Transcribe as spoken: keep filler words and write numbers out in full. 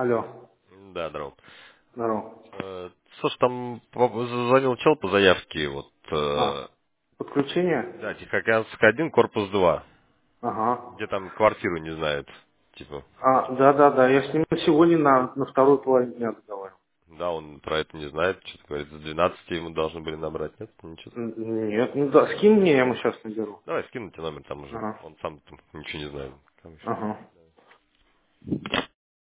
Алло, Да, здорово. здорово. Э, Слушай, там по- звонил чел по заявке, вот, А, э, подключение? да, Тихоокеанский один, корпус два, Ага. где там квартиру не знают, типа, А, да, да, да, я с ним сегодня на, на вторую половину дня разговаривал. да, он про это не знает, что-то говорит, за двенадцати ему должны были набрать, нет, ничего. Н- Нет, ну да, скинь мне, я ему сейчас наберу. Давай, скину тебе номер там уже, Ага, он сам там ничего не знает. Там еще. ага.